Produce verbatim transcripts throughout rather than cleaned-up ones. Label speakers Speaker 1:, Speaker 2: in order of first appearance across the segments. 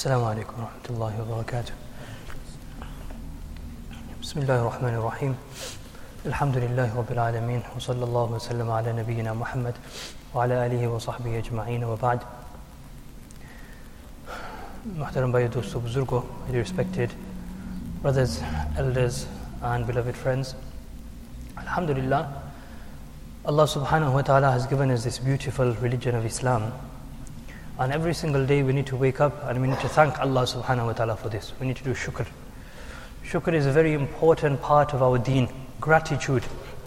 Speaker 1: Assalamu alaikum wa rahmatullahi wa barakatuh. Bismillahir Rahmanir Rahim. Alhamdulillahi Rabbil Alameen. Wa sallallahu wa sallam ala nabiyyina Muhammad wa ala alihi wa sahbihi ajma'een wa ba'd. Muhtaram bhai dosto buzurgo, very respected brothers, elders and beloved friends. Alhamdulillah, Allah subhanahu wa ta'ala has given us this beautiful religion of Islam. And every single day we need to wake up and we need to thank Allah subhanahu wa ta'ala for this. We need to do shukr. Shukr is a very important part of our deen, gratitude.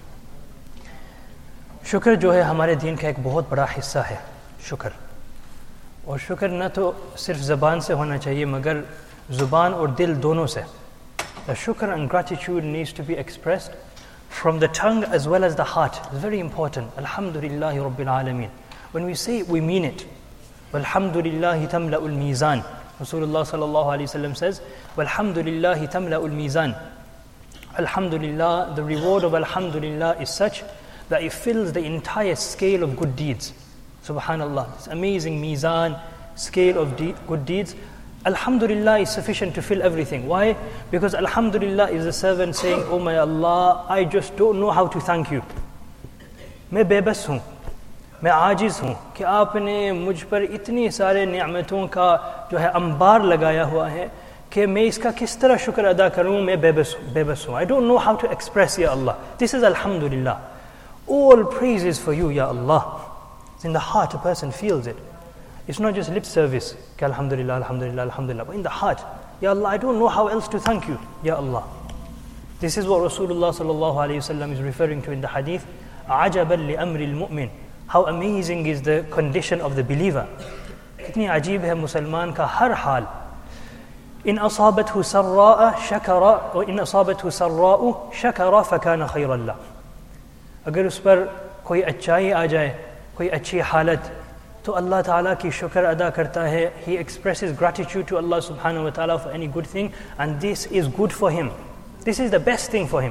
Speaker 1: शुक्र जो है हमारे दीन का एक बहुत बड़ा हिस्सा है, शुक्र. और शुक्र न तो सिर्फ ज़बान से होना चाहिए मगर ज़ुबान और दिल दोनों से. The shukr and gratitude needs to be expressed from the tongue as well as the heart. It's very important. Alhamdulillahi Rabbil Alameen. When we say it, we mean it. Walhamdulillahi tamla'ul mizan. Rasulullah sallallahu alayhi wa sallam says, Walhamdulillahi tamla'ul mizan. Alhamdulillah, the reward of Alhamdulillah is such that it fills the entire scale of good deeds. Subhanallah, this amazing mizan, scale of de- good deeds. Alhamdulillah is sufficient to fill everything. Why? Because Alhamdulillah is a servant saying, Oh my Allah, I just don't know how to thank you. मैं बेबस हूँ, मैं आजिज़ हूँ कि आपने मुझ पर इतनी सारे नियामतों का जो है अंबार लगाया हुआ है कि मैं इसका किस तरह शुक्र अदा करूँ, मैं बेबस बेबस हूँ. I don't know how to express, Ya Allah. This is Alhamdulillah. All praise is for you, Ya Allah. It's in the heart, a person feels it. It's not just lip service, कि Alhamdulillah, Alhamdulillah, Alhamdulillah, but in the heart, Ya Allah, I don't know how else to thank you, Ya Allah. This is what Rasulullah sallallahu alayhi wa sallam is referring to in the hadith. عَجَبًا لِأَمْرِ الْمُؤْمِنِ. How amazing is the condition of the believer. कितनी अजीब है मुसलमान का हर हाल. إن أصابته سراء شكر وإن أصابته سراء شكر فكان خيرا له. अगर उस पर कोई अच्छाई आ जाए, कोई अच्छी हालत, तो Allah Ta'ala की शुक्र अदा करता है. He expresses gratitude to Allah subhanahu wa ta'ala for any good thing, and this is good for him. This is the best thing for him.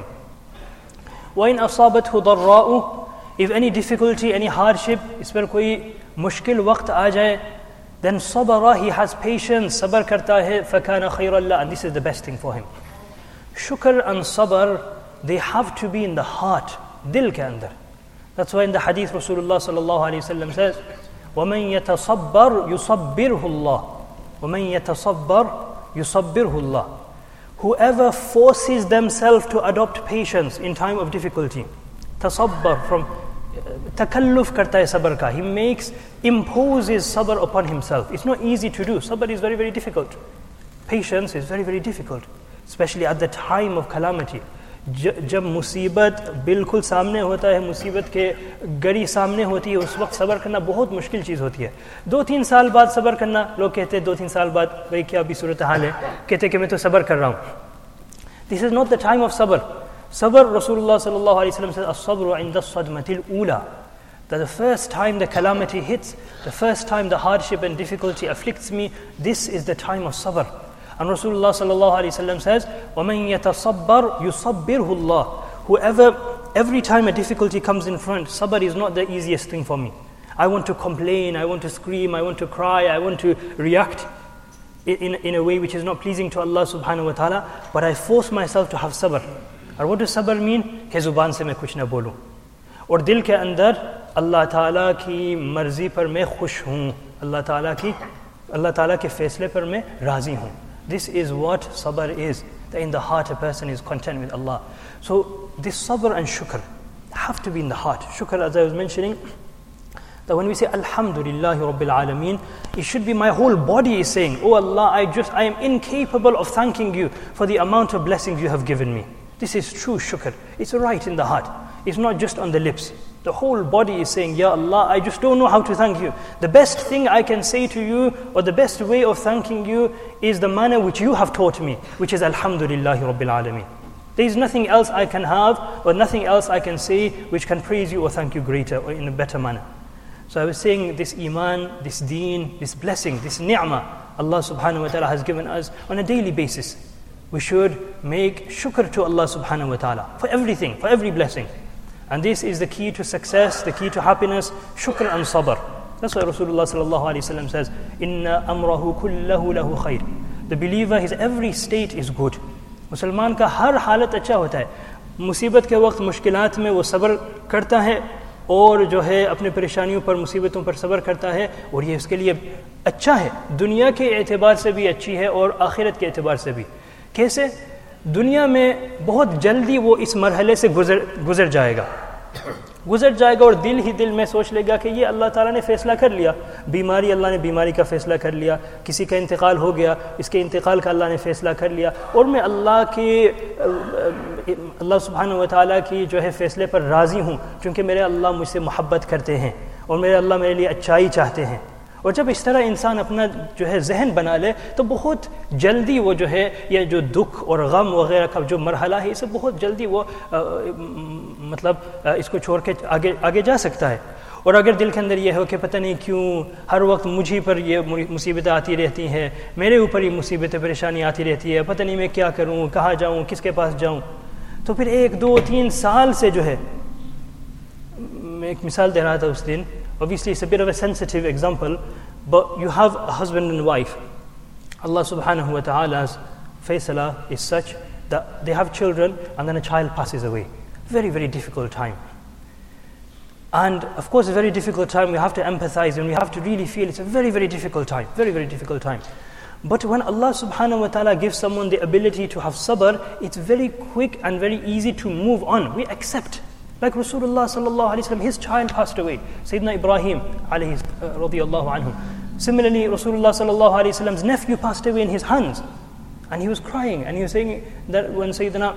Speaker 1: وإن أصابته ضراء. If any difficulty, any hardship, इस पर कोई मुश्किल वक्त आ जाए, then sabara, he has patience, sabr करता है, فكان خيرا له, and this is the best thing for him. Shukr and sabr, they have to be in the heart, dil ke andar. That's why in the hadith Rasulullah sallallahu alayhi wa sallam says, وَمَنْ يَتَصَبَّرْ يُصَبِّرْهُ اللَّهُ وَمَنْ يَتَصَبَّرْ يُصَبِّرْهُ اللَّهُ. Whoever forces themselves to adopt patience in time of difficulty, tasabbar from takalluf karta hai sabr ka, he makes, imposes sabr upon himself. It's not easy to do. Sabr is very, very difficult. Patience is very, very difficult, especially at the time of calamity. जब मुसीबत बिल्कुल सामने होता है, मुसीबत के गड़ी सामने होती है, उस वक्त सब्र करना बहुत मुश्किल चीज़ होती है. दो तीन साल बाद सब्र करना, लोग कहते हैं दो तीन साल बाद भाई क्या अभी सूरत हाल है, कहते हैं कि मैं तो सब्र कर रहा हूँ. This is not the time of sabr. Sabr, Rasulullah sallallahu alayhi wa sallam says, as-sabru inda as-sadmatil ula. That the first time the calamity hits, the first time the hardship and difficulty afflicts me, this is the time of sabr. And Rasulullah sallallahu alayhi wa sallam says, وَمَنْ يَتَصَبَّرْ يُصَبِّرْهُ اللَّهُ. Whoever, every time a difficulty comes in front, sabr is not the easiest thing for me. I want to complain, I want to scream, I want to cry, I want to react in, in a way which is not pleasing to Allah subhanahu wa ta'ala, but I force myself to have sabr. And what does sabr mean? कि ज़ुबान से मैं कुछ ना बोलूँ और दिल के अंदर अल्लाह ताला की मर्जी पर मैं खुश हूँ, अल्लाह ताला की अल्लाह ताला के फैसले पर मैं राज़ी हूँ. This is what sabr is, that in the heart a person is content with Allah. So this sabr and shukr have to be in the heart. Shukr, as I was mentioning, that when we say Alhamdulillahi Rabbil Alameen, it should be my whole body is saying, Oh Allah, I just I am incapable of thanking you for the amount of blessings you have given me. This is true shukr. It's right in the heart. It's not just on the lips. The whole body is saying, Ya Allah, I just don't know how to thank you. The best thing I can say to you, or the best way of thanking you, is the manner which you have taught me, which is Alhamdulillahi Rabbil Alameen. There is nothing else I can have, or nothing else I can say, which can praise you or thank you greater, or in a better manner. So I was saying, this iman, this deen, this blessing, this ni'mah, Allah subhanahu wa ta'ala has given us on a daily basis. We should make shukr to Allah subhanahu wa ta'ala for everything, for every blessing. And this is the key to success, the key to happiness, shukr and sabr. That's why Rasulullah sallallahu alaihi wasallam says, "Inna amrahu kullahu lahu khair." The believer, his every state is good. मुसलमान का हर हालत अच्छा होता है. मुसीबत के वक्त मुश्किलात में वो सब्र करता है और जो है अपने परेशानियों पर मुसीबतों पर सब्र करता है, और ये उसके लिए अच्छा है. दुनिया के एतबार से भी अच्छी है और आखिरत के एतबार से भी. कैसे? दुनिया में बहुत जल्दी वो इस मरहले से गुजर गुजर जाएगा गुजर जाएगा और दिल ही दिल में सोच लेगा कि ये अल्लाह ताला ने फ़ैसला कर लिया. बीमारी, अल्लाह ने बीमारी का फ़ैसला कर लिया. किसी का इंतकाल हो गया, इसके इंतकाल का अल्लाह ने फ़ैसला कर लिया, और मैं अल्लाह की अल्लाह सुब्हानहू व तआला की जो है फ़ैसले पर राज़ी हूँ, क्योंकि मेरे अल्लाह मुझसे मोहब्बत करते हैं और मेरे अल्लाह मेरे लिए अच्छाई चाहते हैं. और जब इस तरह इंसान अपना जो है जहन बना ले, तो बहुत जल्दी वो जो है ये जो दुख और गम वगैरह का जो मरहला है, इसे बहुत जल्दी वो आ, मतलब आ, इसको छोड़ के आगे आगे जा सकता है. और अगर दिल के अंदर ये हो कि पता नहीं क्यों हर वक्त मुझी पर ये मुसीबतें आती रहती हैं, मेरे ऊपर ये मुसीबतें परेशानी आती रहती है, पता नहीं मैं क्या करूँ, कहाँ जाऊँ, किसके पास जाऊँ, तो फिर एक दो तीन साल से जो है, मैं एक मिसाल दे रहा था उस दिन. Obviously, it's a bit of a sensitive example, but you have a husband and wife. Allah subhanahu wa ta'ala's faisala is such that they have children and then a child passes away. Very, very difficult time. And of course, a very difficult time, we have to empathize and we have to really feel it's a very, very difficult time. Very, very difficult time. But when Allah subhanahu wa ta'ala gives someone the ability to have sabr, it's very quick and very easy to move on. We accept. Like Rasulullah sallallahu alaihi wasallam, his child passed away, Sayyidina Ibrahim alayhi uh, radiyallahu anhu. Similarly, Rasulullah sallallahu alaihi wasallam's nephew passed away in his hands, and he was crying, and he was saying that when Sayyidina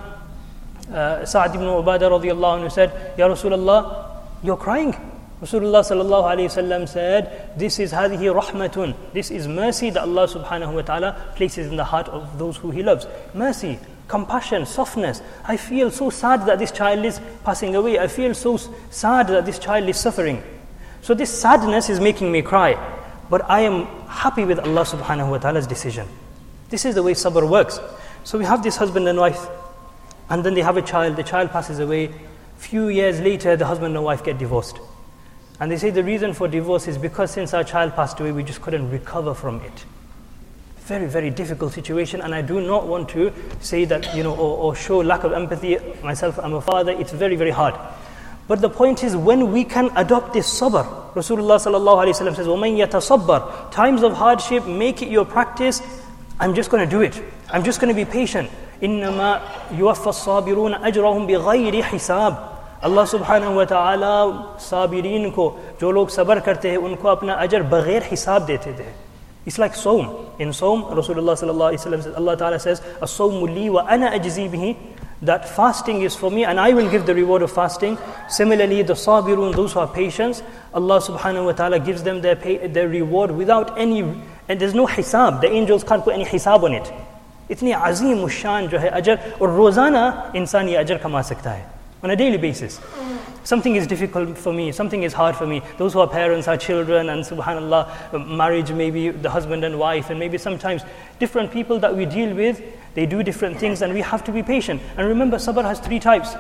Speaker 1: uh, Sa'd ibn Ubadah radiyallahu anhu said, "Ya Rasulullah, you're crying." Rasulullah sallallahu alaihi wasallam said, "This is hadhihi rahmatun. This is mercy that Allah subhanahu wa ta'ala places in the heart of those who He loves. Mercy, compassion, softness. I feel so sad that this child is passing away. I feel so sad that this child is suffering. So this sadness is making me cry. But I am happy with Allah subhanahu wa ta'ala's decision." This is the way sabr works. So we have this husband and wife, and then they have a child. The child passes away. Few years later, the husband and wife get divorced. And they say the reason for divorce is because since our child passed away, we just couldn't recover from it. Very, very difficult situation, and I do not want to say that, you know, or, or show lack of empathy. Myself, I'm a father, it's very, very hard. But the point is, when we can adopt this sabr, Rasulullah sallallahu alaihi wasallam says, وَمَنْ يَتَصَبَّرْ, times of hardship, make it your practice. I'm just going to do it. I'm just going to be patient. إِنَّمَا يُوَفَّى الصَّابِرُونَ أَجْرَهُمْ بِغَيْرِ حِسَابٍ. Allah subhanahu wa ta'ala sabirin ko, jo log sabr karte hain, unko apna ajr baghair hisab dete the. It's like Sawm. In Sawm, Rasulullah sallallahu alaihi wasallam says, Allah ta'ala says, "As-sawmu li wa ana ajzi bihi," that fasting is for me and I will give the reward of fasting. Similarly, the sabirun, those who are patient, Allah subhanahu wa ta'ala gives them their pay, their reward without any, and there's no hisab. The angels can't put any hisab on it. Itni azim ushan jo hai ajr, aur rozana insan ye ajr kama sakta hai. On a daily basis. Something is difficult for me, something is hard for me. Those who are parents, are children, and subhanallah, marriage, maybe the husband and wife, and maybe sometimes different people that we deal with, they do different things, and we have to be patient. And remember, sabr has three types.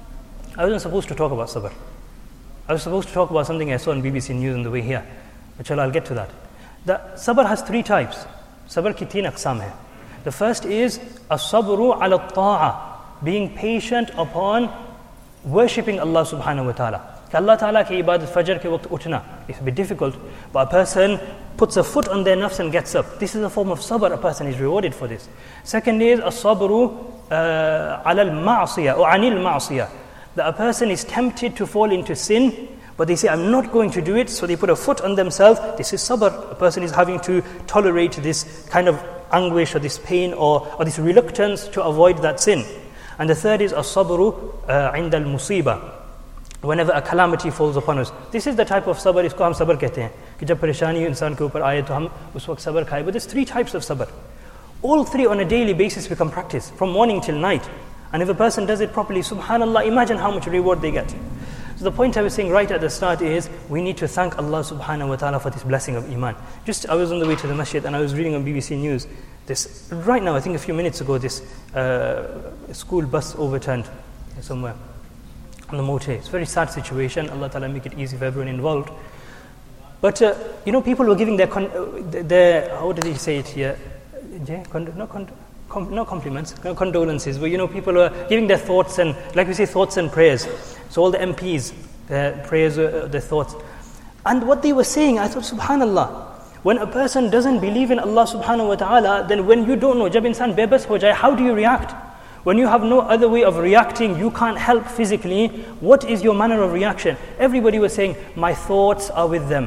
Speaker 1: I wasn't supposed to talk about sabr. I was supposed to talk about something I saw on B B C News on the way here. But I'll get to that. The sabr has three types. Sabr ki teen aqsam hai. The first is as-sabru ala at-ta'a, being patient upon worshipping Allah subhanahu wa ta'ala. Allah ta'ala ki ibadat fajr ke waqt utna, it's a bit difficult, but a person puts a foot on their nafs and gets up. This is a form of sabr, a person is rewarded for this. Second is as-sabru ala al-ma'siyah or anil ma'siyah, that a person is tempted to fall into sin, but they say, I'm not going to do it, so they put a foot on themselves. This is sabr. A person is having to tolerate this kind of anguish or this pain or, or this reluctance to avoid that sin. And the third is as-sabru inda al-musiba, whenever a calamity falls upon us. This is the type of sabr, isko hum sabr kehte hain, ki jab pareshani insan ke upar aaye to hum us waqt sabr khaye. But there's three types of sabr. All three on a daily basis become practice, from morning till night. And if a person does it properly, subhanallah, imagine how much reward they get. So the point I was saying right at the start is, we need to thank Allah subhanahu wa ta'ala for this blessing of iman. Just, I was on the way to the masjid and I was reading on B B C News, this, right now, I think a few minutes ago, this uh, school bus overturned somewhere on the motorway. It's a very sad situation. Allah ta'ala make it easy for everyone involved. But, uh, you know, people were giving their, con- uh, their, how did he say it here? Con- not, con- com- not compliments, no condolences, but, you know, people were giving their thoughts and, like we say, thoughts and prayers. So all the M Ps, their prayers, uh, their thoughts. And what they were saying, I thought, subhanallah, when a person doesn't believe in Allah subhanahu wa ta'ala, then when you don't know, jab insan bebas ho jaye, how do you react? When you have no other way of reacting, you can't help physically, what is your manner of reaction? Everybody was saying, my thoughts are with them.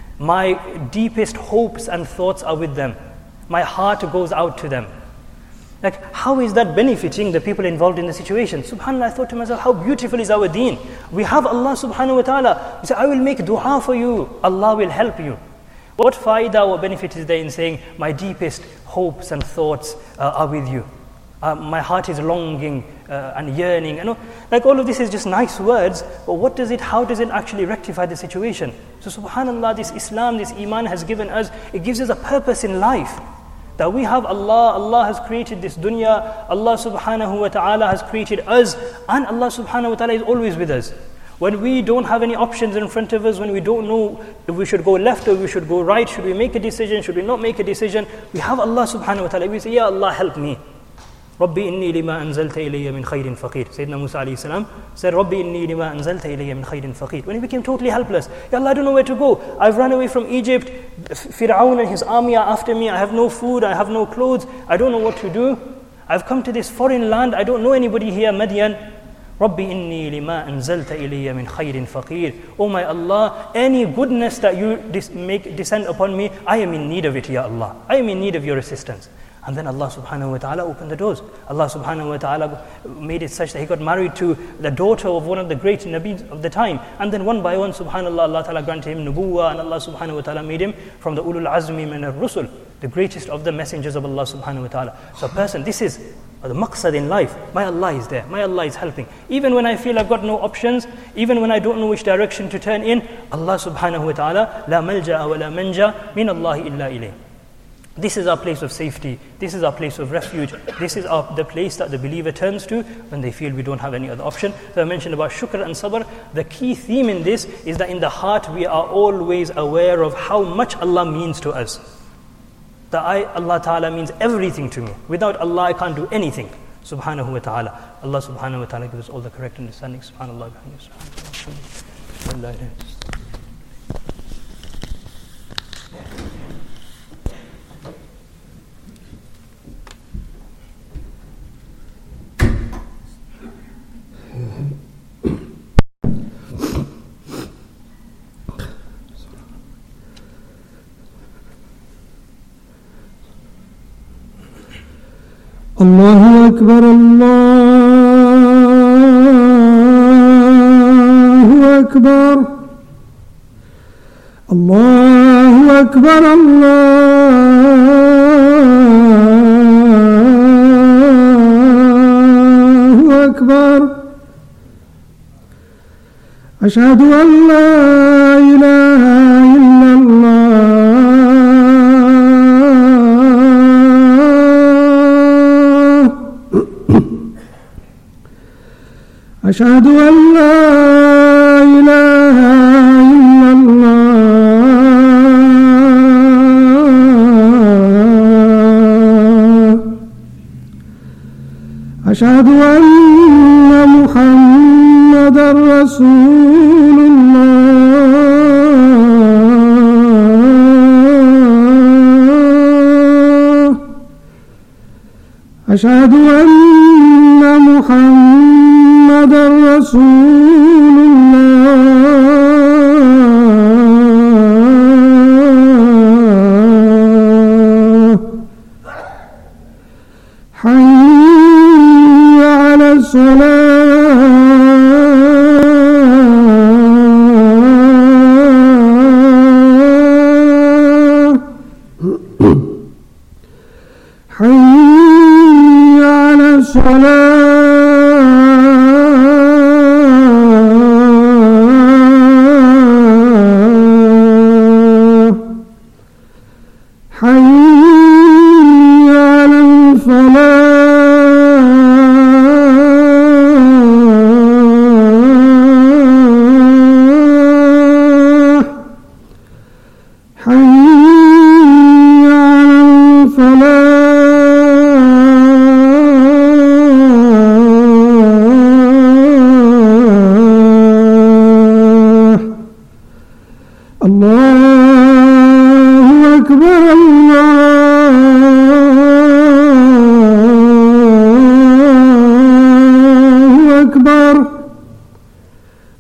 Speaker 1: My deepest hopes and thoughts are with them. My heart goes out to them. Like, how is that benefiting the people involved in the situation? SubhanAllah, I thought to myself, how beautiful is our deen. We have Allah subhanahu wa ta'ala. We say, I will make dua for you. Allah will help you. What faida or benefit is there in saying, my deepest hopes and thoughts uh, are with you? Uh, my heart is longing uh, and yearning. You know, like all of this is just nice words, but what does it, how does it actually rectify the situation? So subhanAllah, this Islam, this Iman has given us, it gives us a purpose in life. That we have Allah, Allah has created this dunya, Allah subhanahu wa ta'ala has created us, and Allah subhanahu wa ta'ala is always with us. When we don't have any options in front of us, when we don't know if we should go left or we should go right, should we make a decision, should we not make a decision, we have Allah subhanahu wa ta'ala. We say, Ya Allah, help me. Rabbi inni lima anzalta ilayya min khayrin faqir. Sayyidina Musa alayhi salam said, Rabbi inni lima anzalta ilayya min khayrin faqir. When he became totally helpless, Ya Allah, I don't know where to go. I've run away from Egypt. Fir'aun and his army are after me. I have no food, I have no clothes. I don't know what to do. I've come to this foreign land. I don't know anybody here, Madian. Rabbi inni lima anzalta ilayya min khayrin faqir. Oh my Allah, any goodness that you dis- make descend upon me, I am in need of it, Ya Allah. I am in need of your assistance. And then Allah subhanahu wa ta'ala opened the doors. Allah subhanahu wa ta'ala made it such that he got married to the daughter of one of the great Nabis of the time. And then one by one, subhanallah, Allah ta'ala granted him nubuwah, and Allah subhanahu wa ta'ala made him from the ulul azmi min ar-rusul, the greatest of the messengers of Allah subhanahu wa ta'ala. So a person, this is the maqsad in life. My Allah is there. My Allah is helping. Even when I feel I've got no options, even when I don't know which direction to turn in, Allah subhanahu wa ta'ala, la malja'a wa la manja min Allahi illa ilayh. This is our place of safety. This is our place of refuge. This is our, the place that the believer turns to when they feel we don't have any other option. So I mentioned about shukr and sabr. The key theme in this is that in the heart we are always aware of how much Allah means to us. That I, Allah Ta'ala means everything to me. Without Allah I can't do anything. Subhanahu wa ta'ala. Allah subhanahu wa ta'ala gives us all the correct understanding. Subhanallah. Subhanallah.
Speaker 2: الله أكبر الله أكبر الله أكبر الله أكبر أشهد أن لا إله إلا الله أشهد أن لا إله إلا الله أشهد أن محمدًا رسول الله أشهد أن محمدًا رسول الله حي على الصلاة حي على الصلاة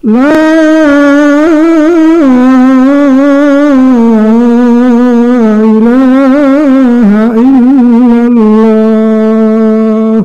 Speaker 2: لا إله إلا الله.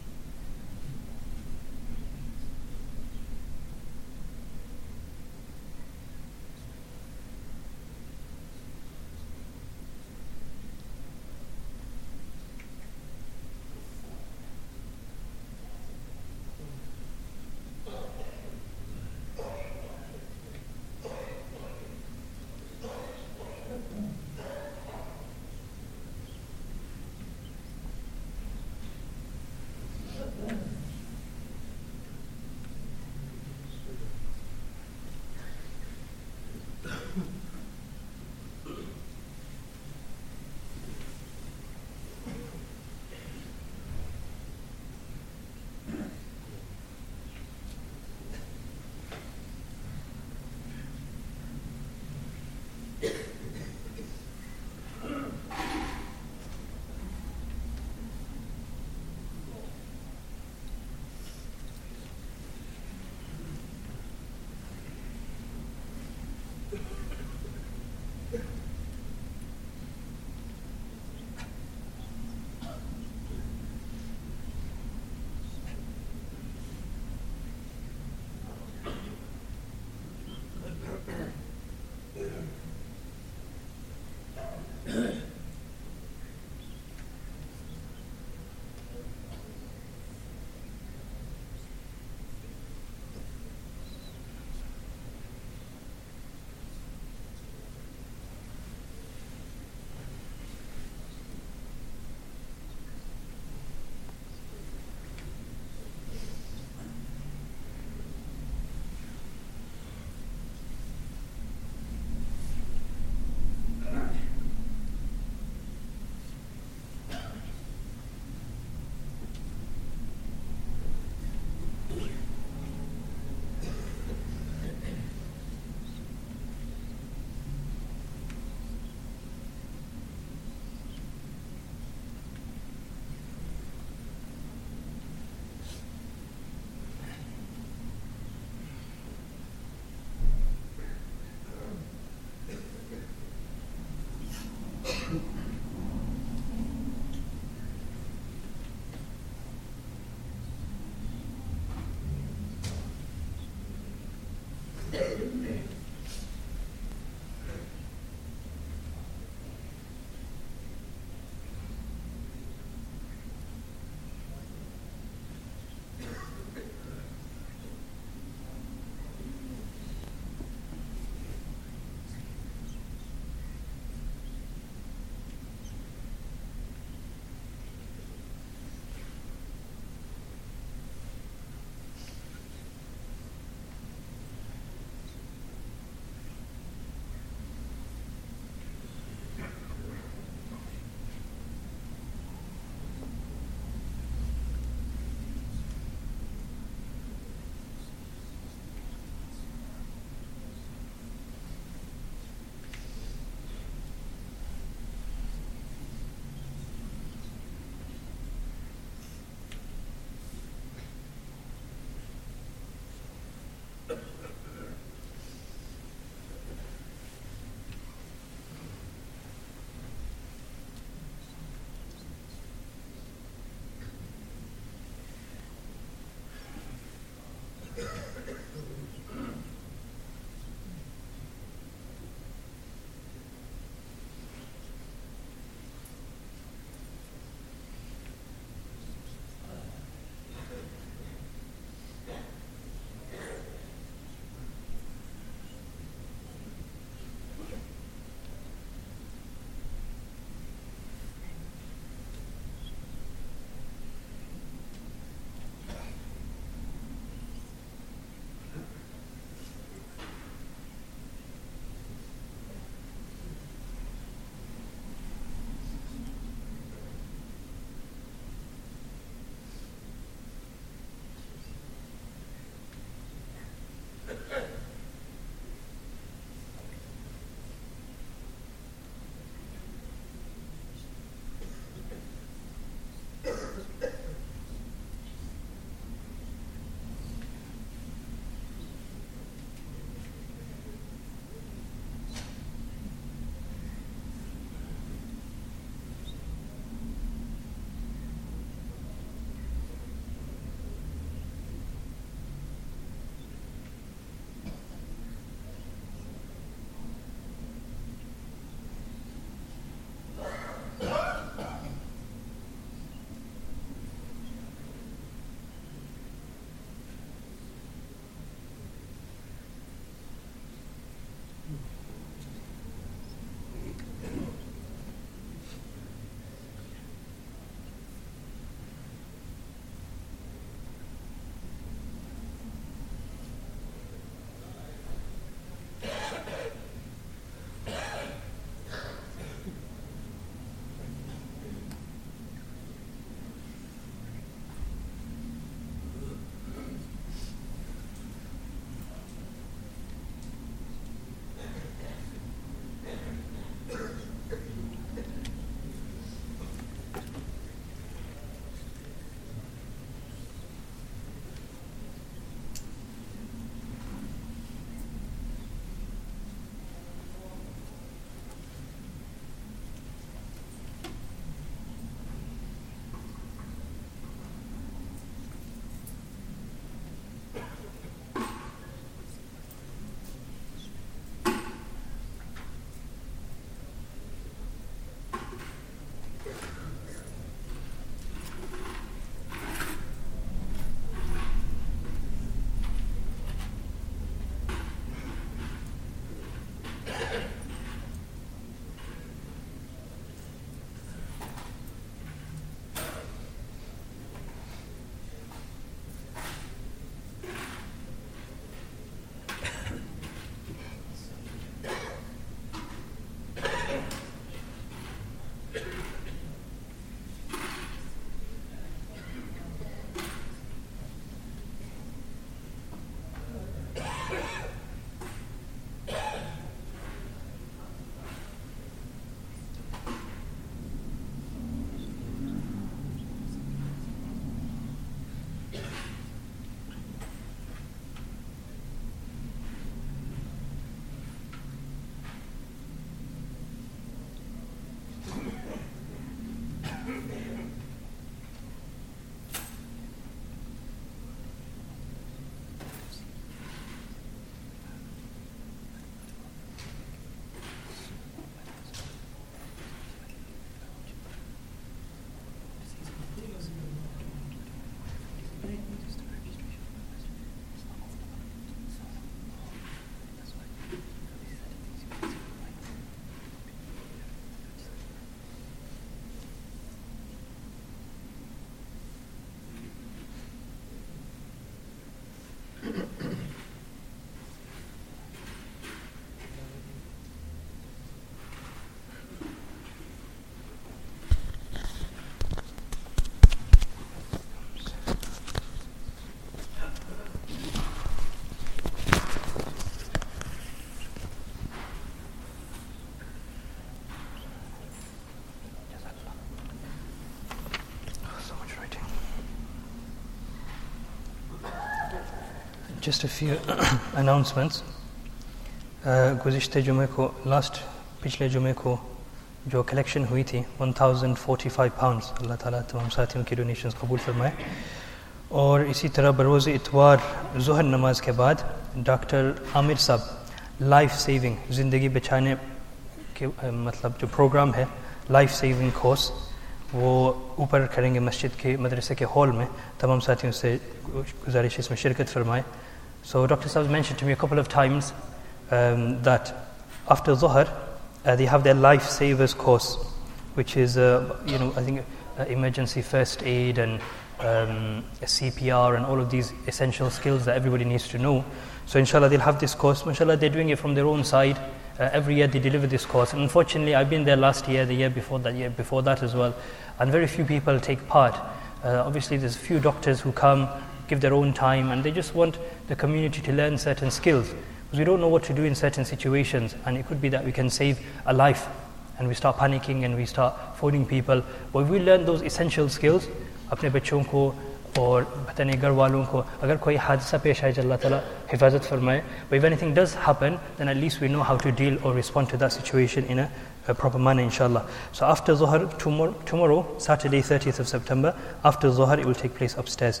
Speaker 1: Just a few announcements. गुज़िश्ते जुमे को लास्ट पिछले जुमे को जो कलेक्शन हुई थी one thousand forty-five pounds, अल्लाह ताला तमाम साथियों की डोनेशंस कबूल फरमाए। और इसी तरह बरोज़ इतवार ज़ुहर नमाज के बाद डॉक्टर आमिर साहब लाइफ सेविंग ज़िंदगी बचाने के मतलब जो प्रोग्राम है लाइफ सेविंग कोर्स वो ऊपर करेंगे मस्जिद के मदरसे के हॉल में। तमाम साथियों से गुजारिश इसमें शिरकत फरमाए। So Doctor Saab mentioned to me a couple of times um, that after Dhuhr uh, they have their life savers course, which is uh, you know I think uh, emergency first aid and um, C P R and all of these essential skills that everybody needs to know. So inshallah they'll have this course. Mashallah, they're doing it from their own side. Uh, every year they deliver this course, and unfortunately I've been there last year, the year before that, year before that as well, and very few people take part. Uh, obviously there's a few doctors who come, give their own time, and they just want the community to learn certain skills, because we don't know what to do in certain situations, and it could be that we can save a life and we start panicking and we start phoning people. But if we learn those essential skills, अपने बच्चों को और पता नहीं घर वालों को अगर कोई हादसा पेश आए अल्लाह ताला हिफाजत फरमाए, but if anything does happen, then at least we know how to deal or respond to that situation in a, a proper manner, inshallah. So after Dhuhr, tomorrow, tomorrow Saturday thirtieth of September, after Dhuhr it will take place upstairs.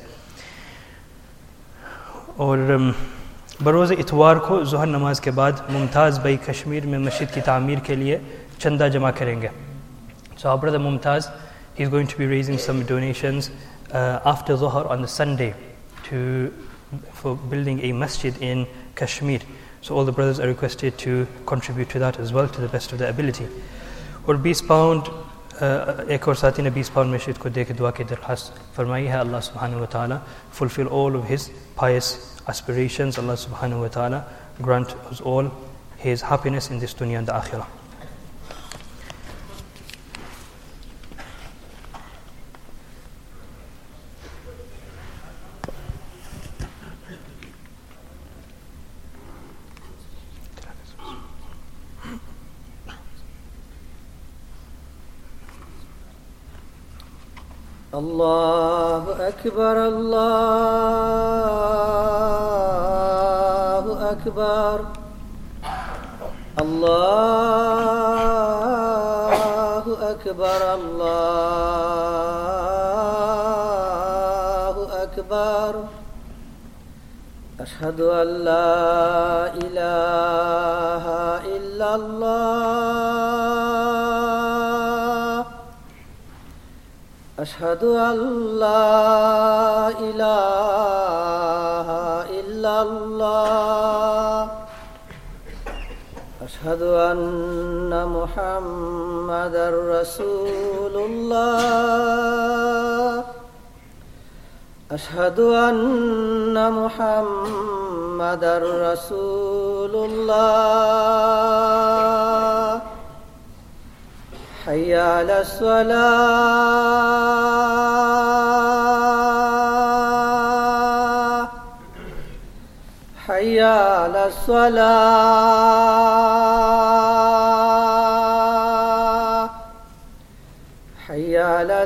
Speaker 1: और बरोज़ इतवार को ज़ुहर नमाज के बाद मुमताज़ भाई कश्मीर में मस्जिद की तामीर के लिए चंदा जमा करेंगे. So our brother Mumtaz, he's going to be raising some donations uh, after Dhuhr on the Sunday to for building a masjid in Kashmir. So all the brothers are requested to contribute to that as well to the best of their ability. और बीस पाउंड एक और साथी ने बीस पाउंड मस्जिद को दे के दुआ की दरख्वास्त फरमाई है. अल्लाह सुब्हानहू व तआला fulfill all of his pious aspirations. Allah subhanahu wa ta'ala grant us all his happiness in this dunya and the akhirah.
Speaker 3: Allahu Akbar, Allahu Akbar, Allahu Akbar, Allahu Akbar. Ashhadu an la ilaha illallah. أشهد أن لا إله إلا الله. أشهد أن محمدًا رسول الله. أشهد أن محمدًا رسول الله. حي على الصلاة. حي على الصلاة. حي على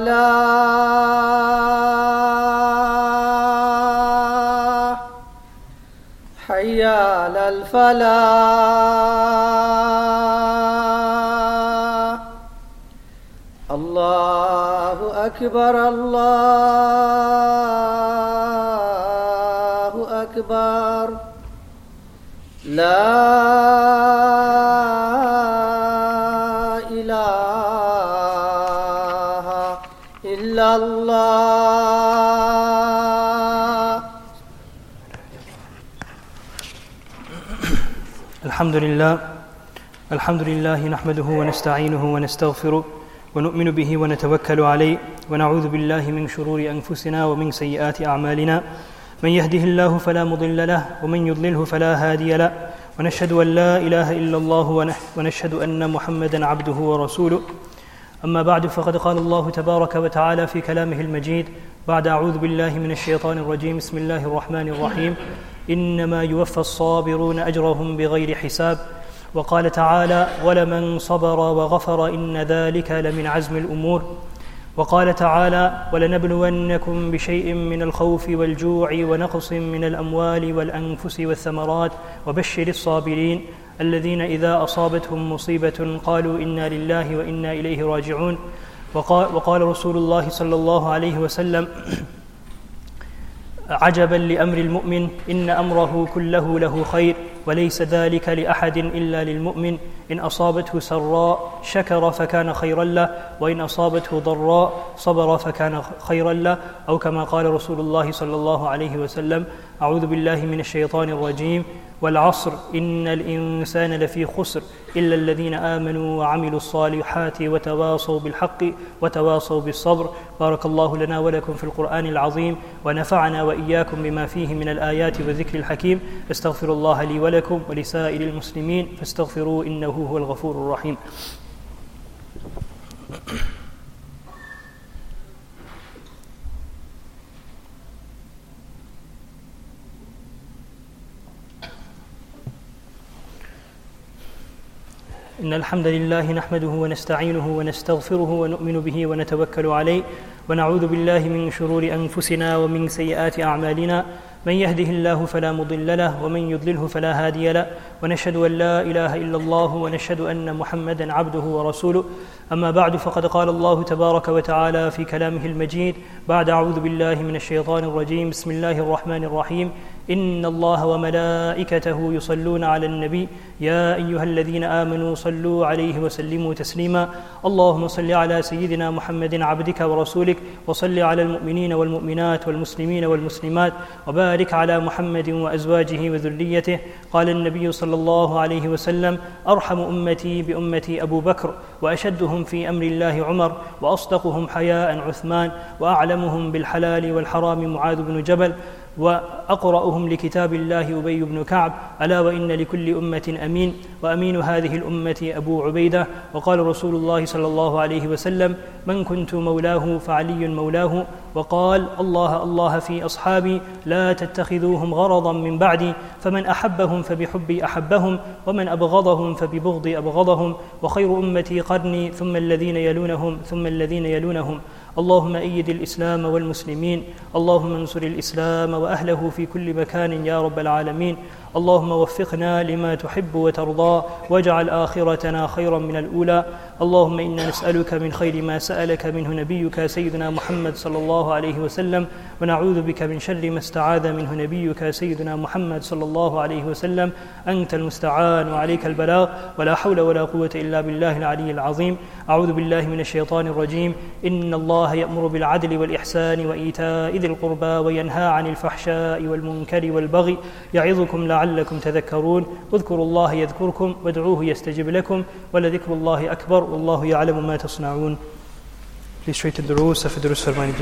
Speaker 3: الفلاح. حي على الفلاح. الله أكبر، الله أكبر. لا إله إلا الله.
Speaker 1: الحمد لله الحمد لله نحمده ونستعينه ونستغفره ونؤمن به ونتوكل عليه ونعوذ بالله من شرور أنفسنا ومن سيئات أعمالنا من يهده الله فلا مضل له ومن يضلله فلا هادي له ونشهد أن لا إله إلا الله ونشهد أن محمدا عبده ورسوله. أما بعد، فقد قال الله تبارك وتعالى في كلامه المجيد بعد أعوذ بالله من الشيطان الرجيم: بسم الله الرحمن الرحيم: إنما يوفى الصابرون أجرهم بغير حساب. وقال تعالى: ولمن صبر وغفر إن ذلك لمن عزم الأمور. وقال تعالى: ولنبلونكم بشيء من الخوف والجوع ونقص من الأموال والأنفس والثمرات وبشر الصابرين الذين إذا أصابتهم مصيبة قالوا إنا لله وإنا إليه راجعون. وقال, وقال رسول الله صلى الله عليه وسلم: عجبا لأمر المؤمن إن أمره كله له خير وليس ذلك لأحد إلا للمؤمن، إن أصابته سراء شكر فكان خيرا له وإن أصابته ضراء صبر فكان خيرا له، أو كما قال رسول الله صلى الله عليه وسلم: أعوذ بالله من الشيطان الرجيم: والعصر إن الإنسان لفي خسر إلا الذين آمنوا وعملوا الصالحات وتواصوا بالحق وتواصوا بالصبر. بارك الله لنا ولكم في القرآن العظيم ونفعنا وإياكم بما فيه من الآيات والذكر الحكيم. استغفر الله لي ولكم ولسائر المسلمين فاستغفروه إنه هو الغفور الرحيم. إن الحمد لله نحمده ونستعينه ونستغفره ونؤمن به ونتوكل عليه، ونعوذ بالله من شرور أنفسنا ومن سيئات أعمالنا. من يهده الله فلا مضل له ومن يضلله فلا هادي له، ونشهد أن لا إله إلا الله ونشهد أن محمدا عبده ورسوله. أما بعد، فقد قال الله تبارك وتعالى في كلامه المجيد بعد أعوذ بالله من الشيطان الرجيم: بسم الله الرحمن الرحيم: إن الله وملائكته يصلون على النبي يا أيها الذين آمنوا صلوا عليه وسلموا تسليما. اللهم صل على سيدنا محمد عبدك ورسولك، وصل على المؤمنين والمؤمنات والمسلمين والمسلمات، وبارك على محمد وأزواجه وذريته. قال النبي صلى الله عليه وسلم: أرحم أمتي بأمتي أبو بكر، وأشدهم في أمر الله عمر، وأصدقهم حياء عثمان، وأعلمهم بالحلال والحرام معاذ بن جبل، وأقرأهم لكتاب الله أبي بن كعب. ألا وإن لكل أمة أمين، وأمين هذه الأمة أبو عبيدة. وقال رسول الله صلى الله عليه وسلم: من كنت مولاه فعلي مولاه. وقال: الله الله في أصحابي لا تتخذوهم غرضا من بعدي، فمن أحبهم فبحبي أحبهم، ومن أبغضهم فببغضي أبغضهم، وخير أمتي قرني ثم الذين يلونهم ثم الذين يلونهم. اللهم أيد الإسلام والمسلمين، اللهم انصر الإسلام وأهله في كل مكان يا رب العالمين. اللهم وفقنا لما تحب وترضى، واجعل آخرتنا خيرا من الأولى. اللهم إنا نسألك من خير ما سألك منه نبيك سيدنا محمد صلى الله عليه وسلم، ونعوذ بك من شر ما استعاذ منه نبيك سيدنا محمد صلى الله عليه وسلم. أنت المستعان وعليك البلاغ، ولا حول ولا قوة إلا بالله العلي العظيم. أعوذ بالله من الشيطان الرجيم: إن الله يأمر بالعدل والإحسان وإيتاء ذي القربى وينهى عن الفحشاء والمنكر والبغي يعظكم لعلكم تذكرون. اذكروا الله يذكركم وادعوه يستجب لكم ولذكر الله أكبر والله يعلم ما تصنعون. Please straighten the rules. Safid Durus Farmani.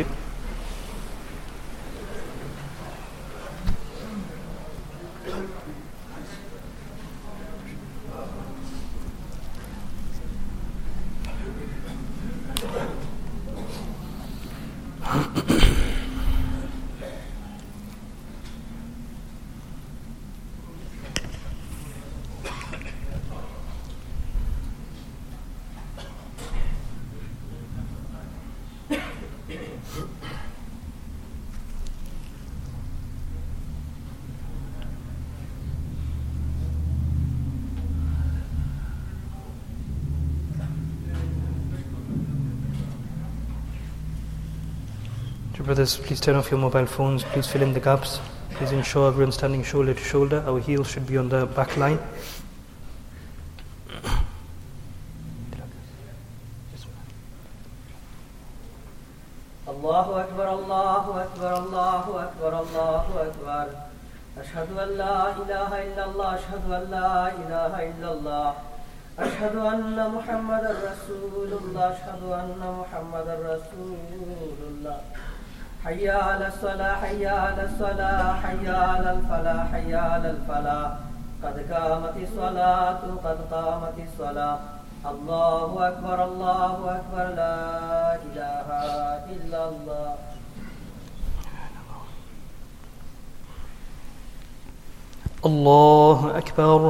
Speaker 1: Brothers, please turn off your mobile phones. Please fill in the gaps. Please ensure everyone's standing shoulder to shoulder. Our heels should be on the back line.
Speaker 3: الله أكبر الله أكبر الله أكبر الله أكبر أشهد أن لا إله إلا الله أشهد أن لا إله إلا الله أشهد أن محمدا رسول الله أشهد أن محمدا رسول الله حي على الصلاة حي على الصلاة حي على الفلاح حي على الفلاح قد قامت الصلاة قد قامت الصلاة الله أكبر الله أكبر لا إله إلا الله.
Speaker 1: الله أكبر.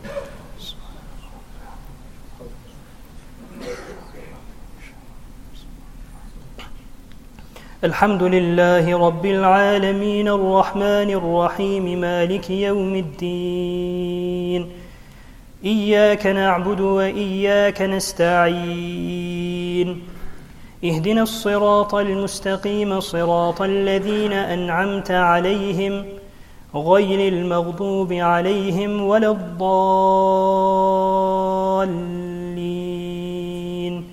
Speaker 1: الحمد لله رب العالمين الرحمن الرحيم مالك يوم الدين إياك نعبد وإياك نستعين اهدنا الصراط المستقيم صراط الذين أنعمت عليهم غير المغضوب عليهم ولا الضالين.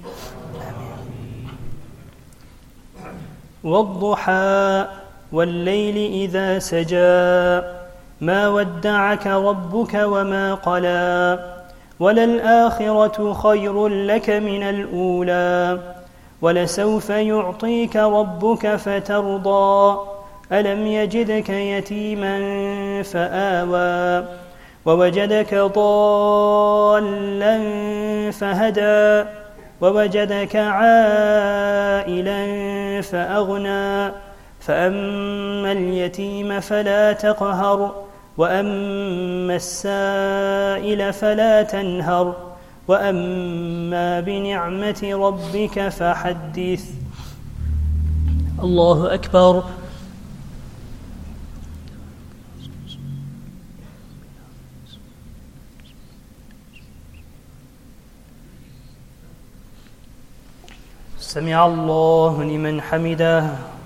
Speaker 1: والضحى والليل إذا سجى ما ودعك ربك وما قلى وللآخرة خير لك من الأولى ولسوف يعطيك ربك فترضى ألم يجدك يتيما فآوى ووجدك ضالا فهدى ووجدك عائلا فأغنى فأما اليتيم فلا تقهر وأما السائل فلا تنهر وأما بنعمة ربك فحدث. الله أكبر. سمع الله لمن حمده.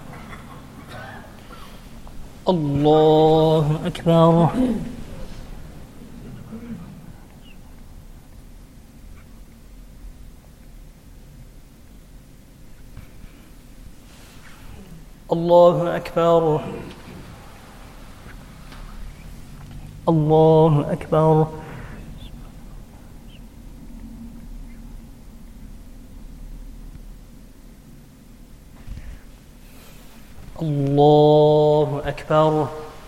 Speaker 1: الله أكبر. الله أكبر. الله أكبر. الله أكبر.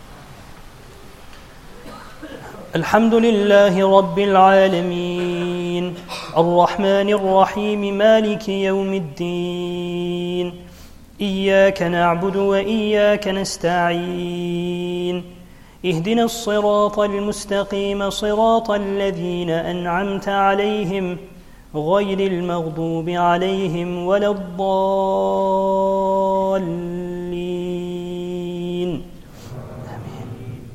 Speaker 1: الحمد لله رب العالمين الرحمن الرحيم مالك يوم الدين إياك نعبد وإياك نستعين اهدنا الصراط المستقيم صراط الذين أنعمت عليهم غير المغضوب عليهم ولا الضالين. آمين.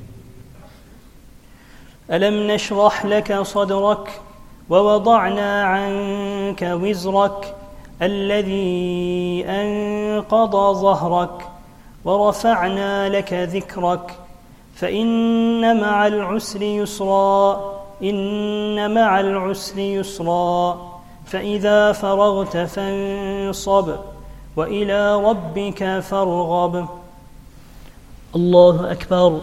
Speaker 1: ألم نشرح لك صدرك ووضعنا عنك وزرك الذي أنقض ظهرك ورفعنا لك ذكرك فإن مع العسر يسرا إن مع العسر يسرا فإذا فرغت فانصب وإلى ربك فارغب. الله أكبر.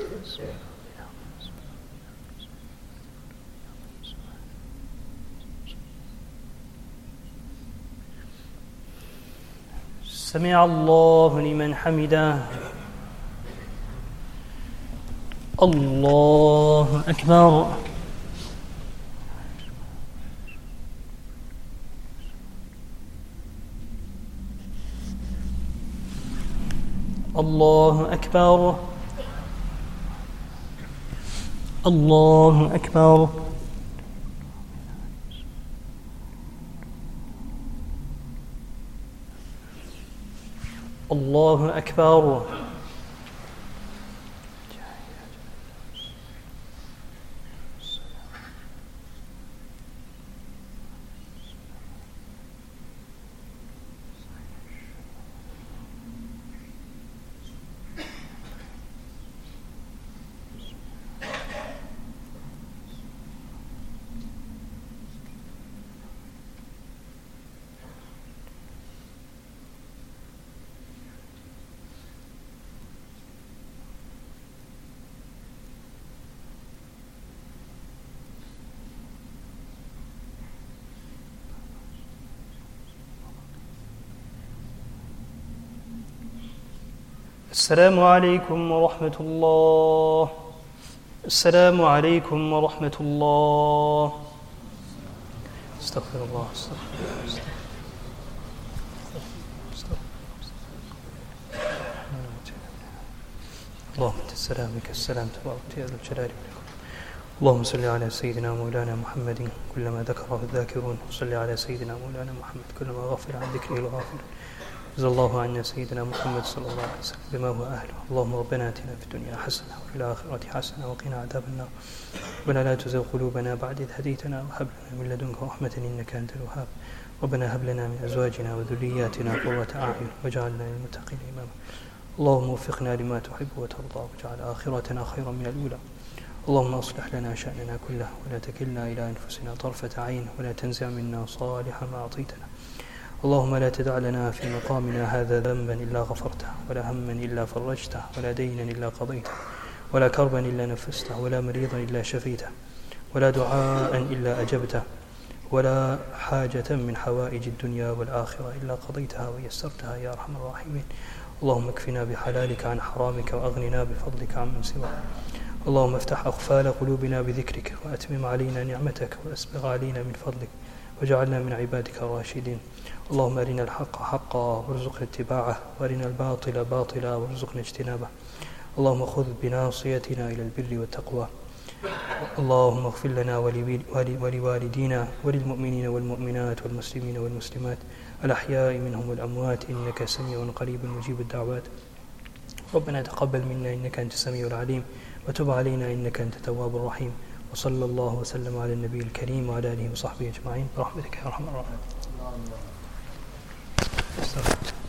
Speaker 1: سمع الله لمن حمده. الله أكبر. الله أكبر. الله أكبر. الله أكبر. السلام عليكم ورحمة الله. السلام عليكم ورحمة الله. استغفر الله استغفر الله استغفر الله. اللهم انت السلام بك السلام تبارك يا ذا الجلال والإكرام. اللهم صل على سيدنا مولانا محمد كلما ذكره الذاكرون، وصل على سيدنا مولانا محمد كلما غفل عن ذكره الغافلون. جزا الله عنا سيدنا محمد صلى الله عليه وسلم بما هو أهله. اللهم ربنا آتنا في الدنيا حسنة وفي الآخرة حسنة وقنا عذاب النار. ربنا لا تزغ قلوبنا بعد إذ هديتنا وهب لنا من لدنك رحمة إنك أنت الوهاب. ربنا هب لنا من أزواجنا وذرياتنا قرة أعين واجعلنا للمتقين إماما. اللهم وفقنا لما تحب وترضى واجعل آخرتنا خيرا من الأولى. اللهم أصلح لنا شأننا كله ولا تكلنا إلى أنفسنا طرفة عين ولا تنزع منا صالح ما أعطيتنا. اللهم لا تدع لنا في مقامنا هذا ذنبا إلا غفرته، ولا هما إلا فرجته، ولا دينا إلا قضيته، ولا كربا إلا نفسته، ولا مريضا إلا شفيته، ولا دعاء إلا أجبته، ولا حاجة من حوائج الدنيا والآخرة إلا قضيتها ويسرتها يا أرحم الراحمين. اللهم اكفنا بحلالك عن حرامك وأغننا بفضلك عمن سواك. اللهم افتح أقفال قلوبنا بذكرك وأتمم علينا نعمتك وأسبغ علينا من فضلك واجعلنا من عبادك الراشدين. اللهم أرنا الحق حقا وارزقنا اتباعه، وأرنا الباطل باطلا وارزقنا اجتنابه. اللهم خذ بناصيتنا إلى البر والتقوى. اللهم اغفر لنا ولوالدينا وللمؤمنين والمؤمنات والمسلمين والمسلمات الأحياء منهم والأموات إنك سميع قريب مجيب الدعوات. ربنا تقبل منا إنك أنت السميع العليم، وتب علينا إنك أنت التواب الرحيم. وصلى الله وسلم على النبي الكريم وعلى آله وصحبه أجمعين برحمتك يا أرحم الراحمين.